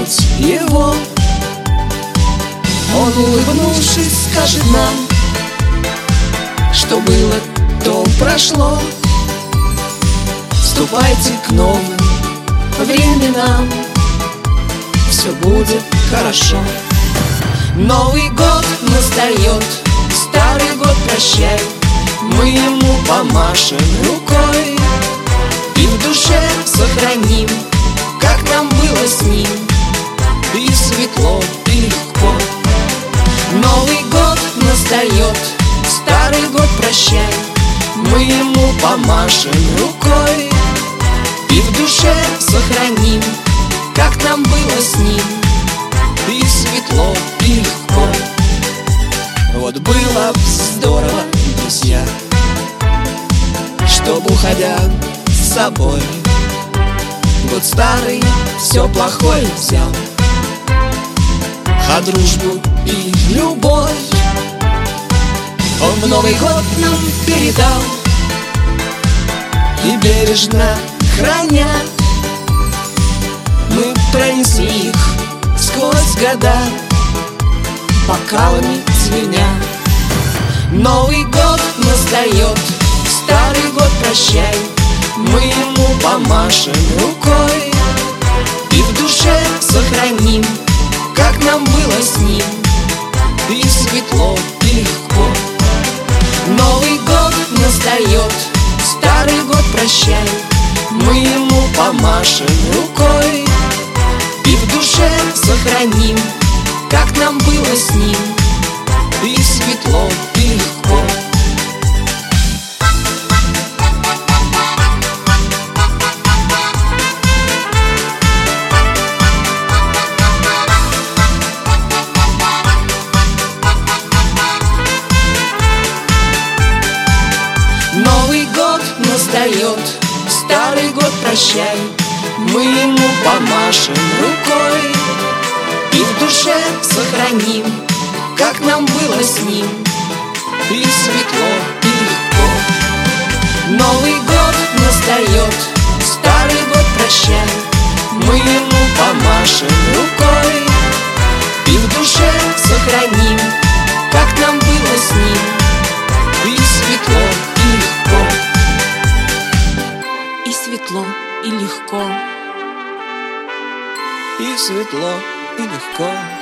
вернуть его. Он, улыбнувшись, скажет нам: что было, то прошло. Вступайте к новым временам, все будет хорошо. Новый год настает, старый год прощай. Мы ему помашем рукой и в душе сохраним, как нам было с ним, и светло, и легко. Новый год настает, старый год прощай. Мы ему помашем рукой и в душе сохраним, как нам было с ним, и светло, и легко. Вот было б здорово, друзья, чтоб, уходя с собой, год старый все плохое взял, а дружбу и любовь он в Новый год нам передал. И бережно храня, мы пронесли их сквозь года, бокалами звеня. Новый год настает, старый год прощай. Мы ему помашем рукой и в душе сохраним, как нам было с ним, и светло, и легко. Новый год настает, старый год прощай. Мы ему помашем рукой и в душе сохраним, как нам было с ним, и светло, и легко. Новый год настает, старый год прощай. Мы ему помашем рукой и в душе сохраним, как нам было с ним, и светло, и легко. Новый год настает, старый год прощай. Мы ему помашем рукой и в душе сохраним, как нам было с ним, и светло, и легко. И светло, и легко. И светло, и легко.